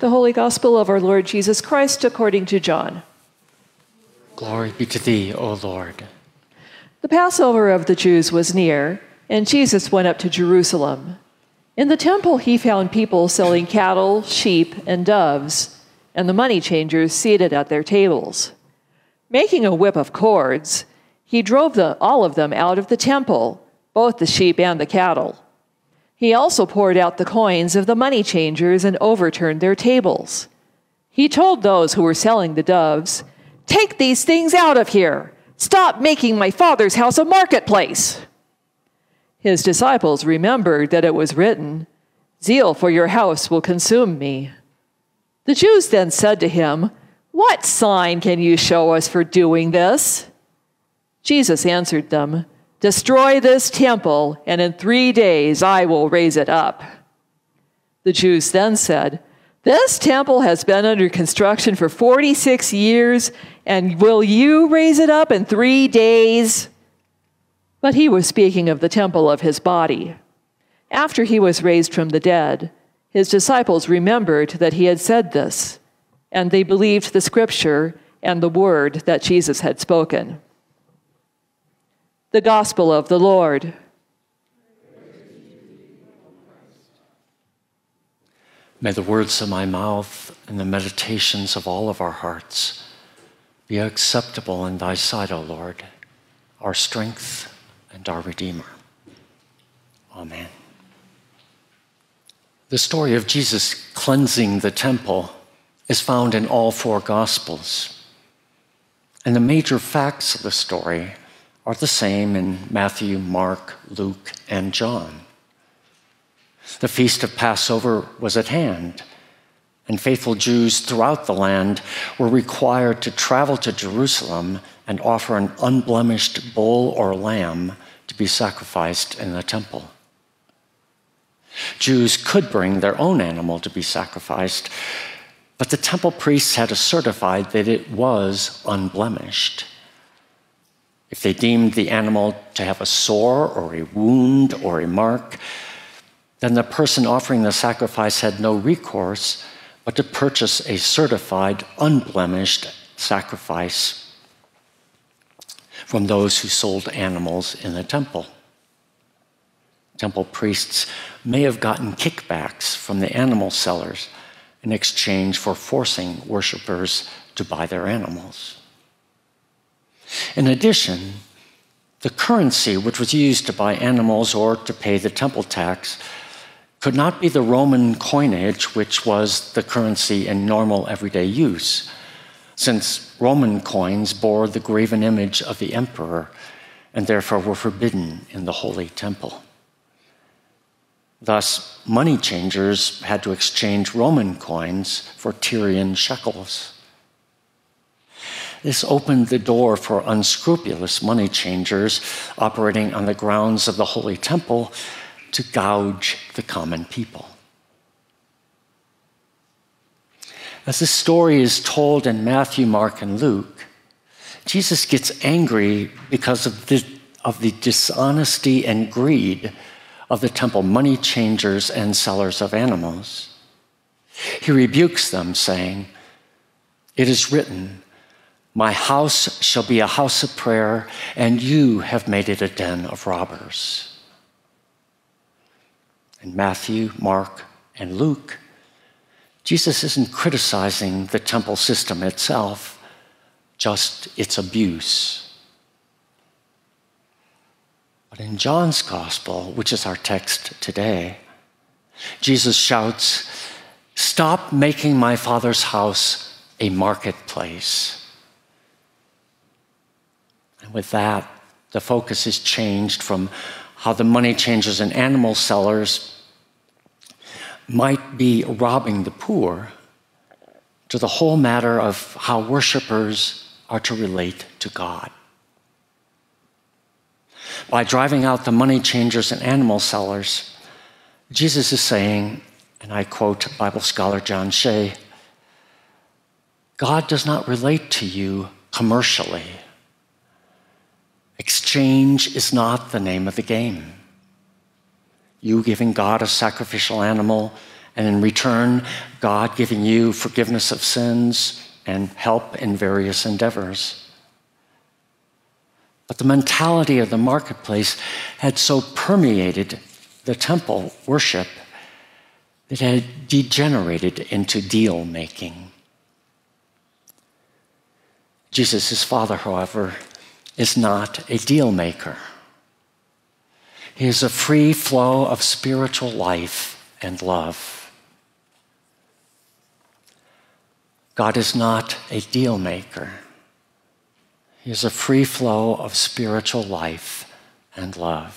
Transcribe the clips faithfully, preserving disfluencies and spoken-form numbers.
The Holy Gospel of our Lord Jesus Christ according to John. Glory be to thee, O Lord. The Passover of the Jews was near, and Jesus went up to Jerusalem. In the temple he found people selling cattle, sheep, and doves, and the money changers seated at their tables. Making a whip of cords, he drove the, all of them out of the temple, both the sheep and the cattle. He also poured out the coins of the money changers and overturned their tables. He told those who were selling the doves, "Take these things out of here! Stop making my Father's house a marketplace!" His disciples remembered that it was written, "Zeal for your house will consume me." The Jews then said to him, "What sign can you show us for doing this?" Jesus answered them, "Destroy this temple, and in three days I will raise it up." The Jews then said, "This temple has been under construction for forty-six years, and will you raise it up in three days?" But he was speaking of the temple of his body. After he was raised from the dead, his disciples remembered that he had said this, and they believed the scripture and the word that Jesus had spoken. The Gospel of the Lord. May the words of my mouth and the meditations of all of our hearts be acceptable in thy sight, O Lord, our strength and our Redeemer. Amen. The story of Jesus cleansing the temple is found in all four Gospels. And the major facts of the story are the same in Matthew, Mark, Luke, and John. The feast of Passover was at hand, and faithful Jews throughout the land were required to travel to Jerusalem and offer an unblemished bull or lamb to be sacrificed in the temple. Jews could bring their own animal to be sacrificed, but the temple priests had to certify that it was unblemished. If they deemed the animal to have a sore or a wound or a mark, then the person offering the sacrifice had no recourse but to purchase a certified, unblemished sacrifice from those who sold animals in the temple. Temple priests may have gotten kickbacks from the animal sellers in exchange for forcing worshipers to buy their animals. In addition, the currency which was used to buy animals or to pay the temple tax could not be the Roman coinage, which was the currency in normal everyday use, since Roman coins bore the graven image of the emperor and therefore were forbidden in the holy temple. Thus, money changers had to exchange Roman coins for Tyrian shekels. This opened the door for unscrupulous money changers operating on the grounds of the Holy Temple to gouge the common people. As the story is told in Matthew, Mark, and Luke, Jesus gets angry because of the, of the dishonesty and greed of the temple money changers and sellers of animals. He rebukes them, saying, "It is written, 'My house shall be a house of prayer, and you have made it a den of robbers.'" In Matthew, Mark, and Luke, Jesus isn't criticizing the temple system itself, just its abuse. But in John's Gospel, which is our text today, Jesus shouts, "Stop making my Father's house a marketplace." And with that, the focus is changed from how the money changers and animal sellers might be robbing the poor to the whole matter of how worshipers are to relate to God. By driving out the money changers and animal sellers, Jesus is saying, and I quote Bible scholar John Shea, "God does not relate to you commercially. Exchange is not the name of the game. You giving God a sacrificial animal and in return, God giving you forgiveness of sins and help in various endeavors. But the mentality of the marketplace had so permeated the temple worship that it had degenerated into deal making. Jesus' Father, however, is not a deal maker. He is a free flow of spiritual life and love. God is not a deal maker. He is a free flow of spiritual life and love.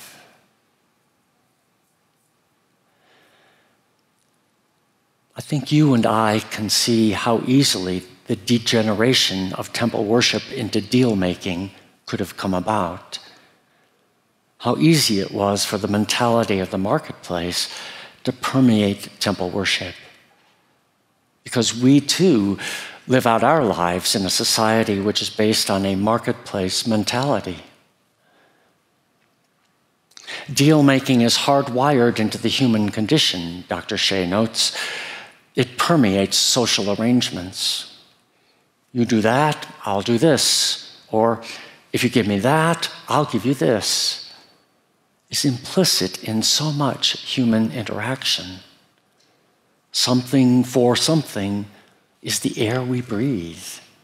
I think you and I can see how easily the degeneration of temple worship into deal-making could have come about. How easy it was for the mentality of the marketplace to permeate temple worship. Because we too live out our lives in a society which is based on a marketplace mentality. Deal-making is hardwired into the human condition, Doctor Shea notes. It permeates social arrangements. You do that, I'll do this. Or if you give me that, I'll give you this. It's implicit in so much human interaction. Something for something is the air we breathe.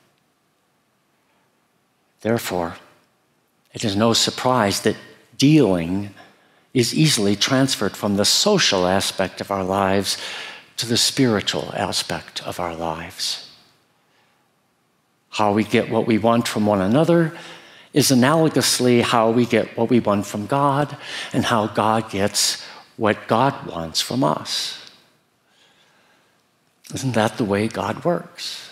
Therefore, it is no surprise that dealing is easily transferred from the social aspect of our lives to the spiritual aspect of our lives. How we get what we want from one another is analogously how we get what we want from God and how God gets what God wants from us. Isn't that the way God works?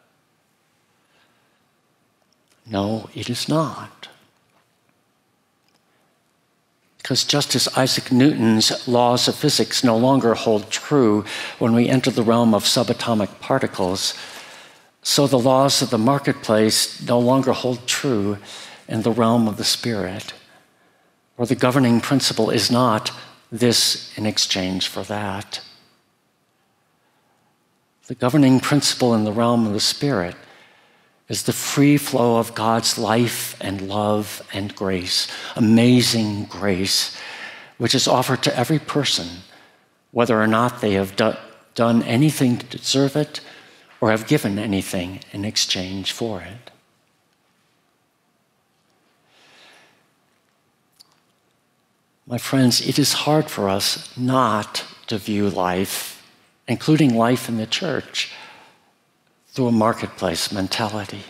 No, it is not. Because just as Isaac Newton's laws of physics no longer hold true when we enter the realm of subatomic particles, so the laws of the marketplace no longer hold true in the realm of the spirit, where the governing principle is not this in exchange for that. The governing principle in the realm of the spirit is the free flow of God's life and love and grace, amazing grace, which is offered to every person, whether or not they have do- done anything to deserve it or have given anything in exchange for it. My friends, it is hard for us not to view life, including life in the church, through a marketplace mentality.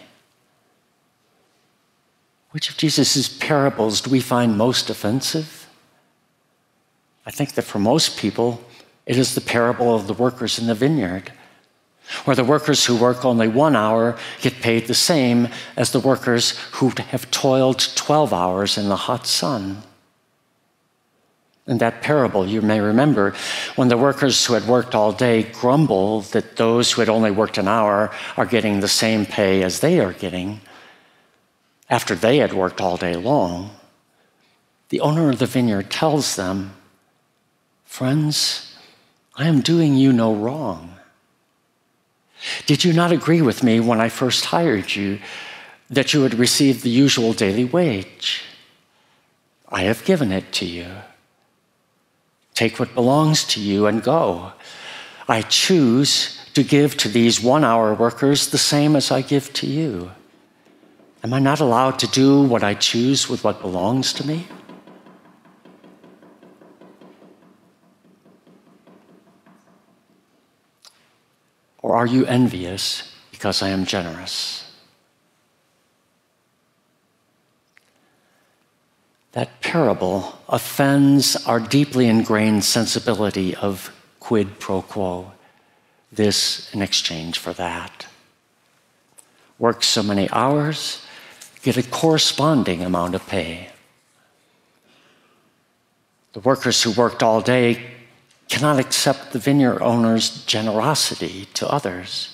Which of Jesus' parables do we find most offensive? I think that for most people, it is the parable of the workers in the vineyard, where the workers who work only one hour get paid the same as the workers who have toiled twelve hours in the hot sun. In that parable, you may remember, when the workers who had worked all day grumble that those who had only worked an hour are getting the same pay as they are getting after they had worked all day long, the owner of the vineyard tells them, "Friends, I am doing you no wrong. Did you not agree with me when I first hired you that you would receive the usual daily wage? I have given it to you. Take what belongs to you and go. I choose to give to these one-hour workers the same as I give to you. Am I not allowed to do what I choose with what belongs to me?" Or are you envious because I am generous? That parable offends our deeply ingrained sensibility of quid pro quo, this in exchange for that. Work so many hours, get a corresponding amount of pay. The workers who worked all day cannot accept the vineyard owner's generosity to others.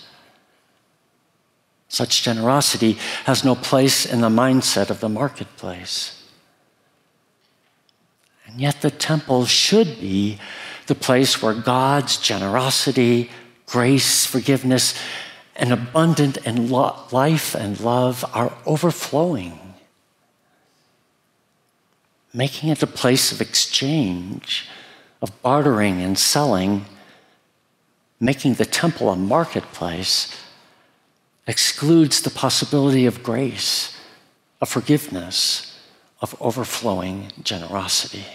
Such generosity has no place in the mindset of the marketplace. And yet the temple should be the place where God's generosity, grace, forgiveness, and abundant and lo- life and love are overflowing, making it a place of exchange, of bartering and selling, making the temple a marketplace, excludes the possibility of grace, of forgiveness, of overflowing generosity.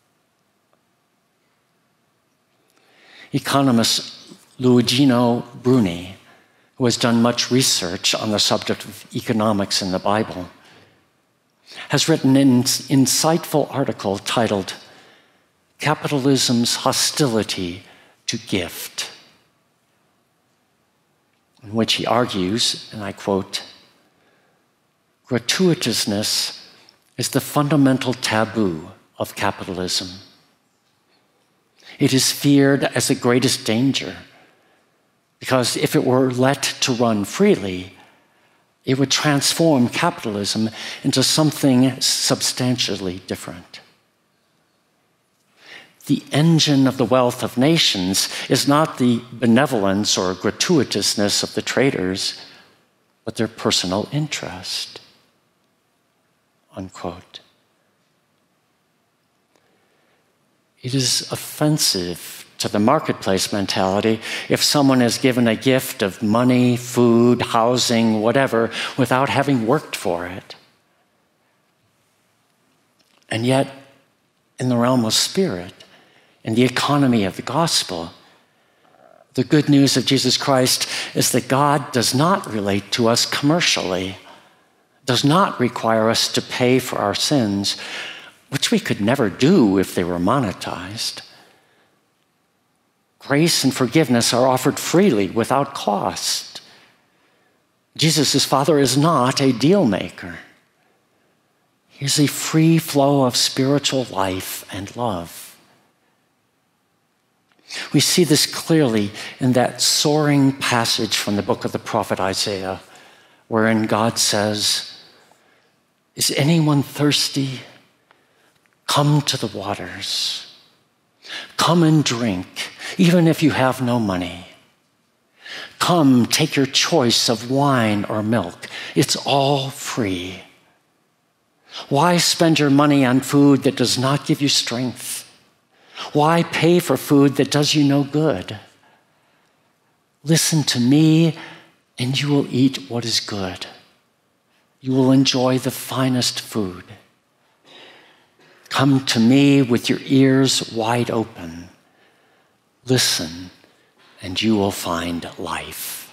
Economist Luigino Bruni, who has done much research on the subject of economics in the Bible, has written an insightful article titled "Capitalism's Hostility to Gift," in which he argues, and I quote, "Gratuitousness is the fundamental taboo of capitalism. It is feared as the greatest danger, because if it were let to run freely, it would transform capitalism into something substantially different. The engine of the wealth of nations is not the benevolence or gratuitousness of the traders, but their personal interest." Unquote. It is offensive to the marketplace mentality if someone is given a gift of money, food, housing, whatever, without having worked for it. And yet, in the realm of spirit, in the economy of the gospel, the good news of Jesus Christ is that God does not relate to us commercially, does not require us to pay for our sins, which we could never do if they were monetized. Grace and forgiveness are offered freely without cost. Jesus' Father is not a deal maker. He is a free flow of spiritual life and love. We see this clearly in that soaring passage from the book of the prophet Isaiah, wherein God says, "Is anyone thirsty? Come to the waters. Come and drink, even if you have no money. Come, take your choice of wine or milk. It's all free. Why spend your money on food that does not give you strength? Why pay for food that does you no good? Listen to me, and you will eat what is good. You will enjoy the finest food. Come to me with your ears wide open. Listen, and you will find life."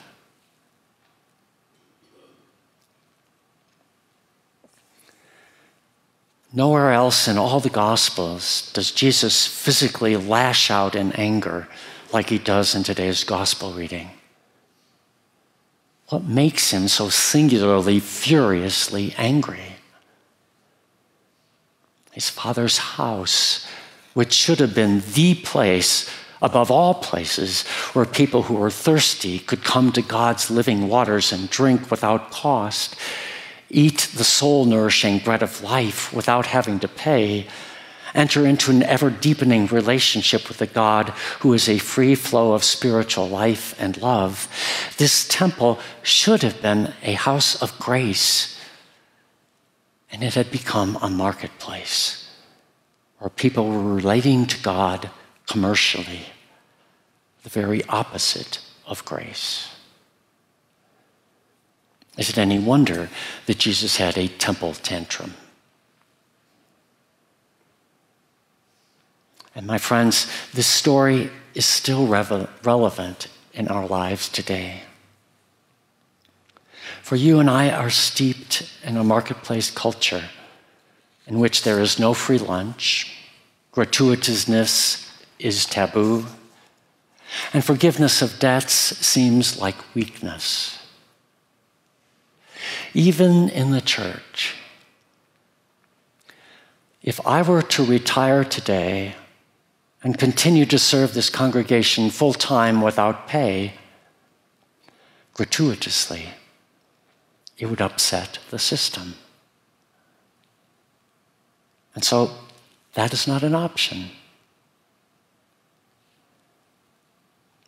Nowhere else in all the Gospels does Jesus physically lash out in anger like he does in today's Gospel reading. What makes him so singularly, furiously angry? His Father's house, which should have been the place above all places where people who were thirsty could come to God's living waters and drink without cost, eat the soul-nourishing bread of life without having to pay, enter into an ever-deepening relationship with the God who is a free flow of spiritual life and love. This temple should have been a house of grace, and it had become a marketplace where people were relating to God commercially, the very opposite of grace. Is it any wonder that Jesus had a temple tantrum? And my friends, this story is still revel- relevant in our lives today. For you and I are steeped in a marketplace culture in which there is no free lunch, gratuitousness is taboo, and forgiveness of debts seems like weakness. Even in the church, if I were to retire today and continue to serve this congregation full-time without pay, gratuitously, it would upset the system. And so that is not an option.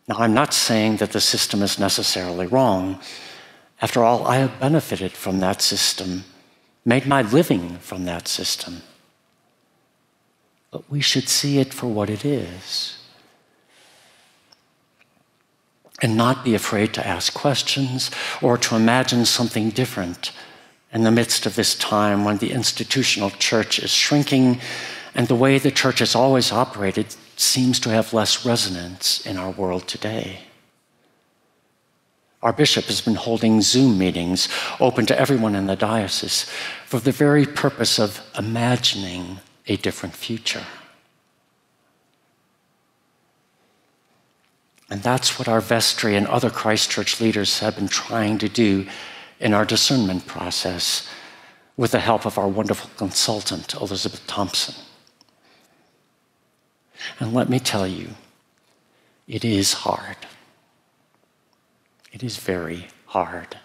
Now, I'm not saying that the system is necessarily wrong. After all, I have benefited from that system, made my living from that system. But we should see it for what it is and not be afraid to ask questions or to imagine something different in the midst of this time when the institutional church is shrinking and the way the church has always operated seems to have less resonance in our world today. Our bishop has been holding Zoom meetings open to everyone in the diocese for the very purpose of imagining a different future. And that's what our vestry and other Christ Church leaders have been trying to do in our discernment process with the help of our wonderful consultant, Elizabeth Thompson. And let me tell you, it is hard. It is very hard.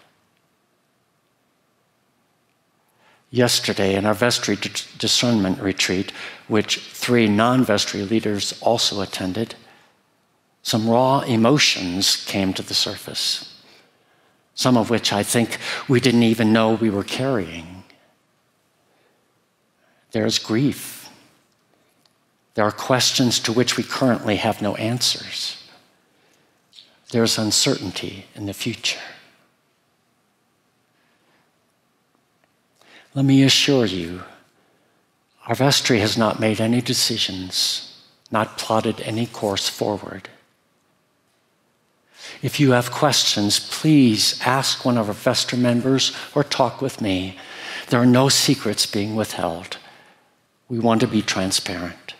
Yesterday, in our vestry discernment retreat, which three non-vestry leaders also attended, some raw emotions came to the surface, some of which I think we didn't even know we were carrying. There's grief. There are questions to which we currently have no answers. There's uncertainty in the future. Let me assure you, our vestry has not made any decisions, not plotted any course forward. If you have questions, please ask one of our vestry members or talk with me. There are no secrets being withheld. We want to be transparent.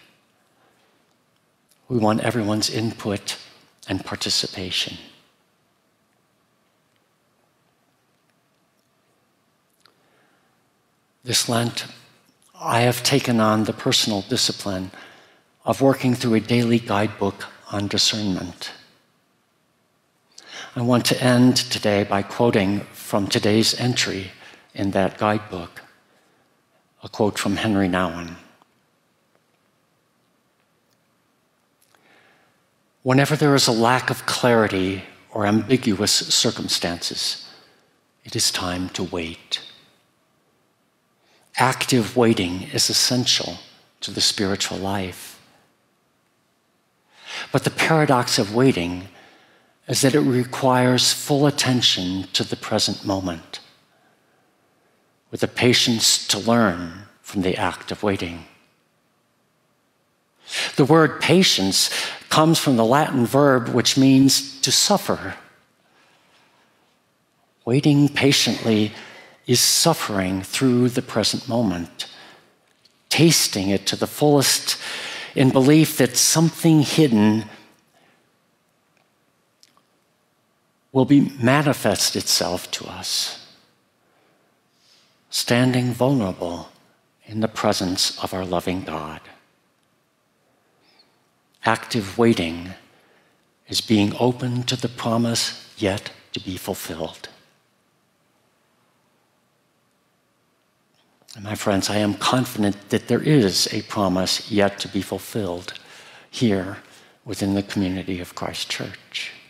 We want everyone's input and participation. This Lent, I have taken on the personal discipline of working through a daily guidebook on discernment. I want to end today by quoting from today's entry in that guidebook, a quote from Henry Nouwen. Whenever there is a lack of clarity or ambiguous circumstances, it is time to wait. Active waiting is essential to the spiritual life. But the paradox of waiting is that it requires full attention to the present moment, with the patience to learn from the act of waiting. The word patience comes from the Latin verb which means to suffer. Waiting patiently is suffering through the present moment, tasting it to the fullest in belief that something hidden will be manifest itself to us, standing vulnerable in the presence of our loving God. Active waiting is being open to the promise yet to be fulfilled. And my friends, I am confident that there is a promise yet to be fulfilled here within the community of Christ Church.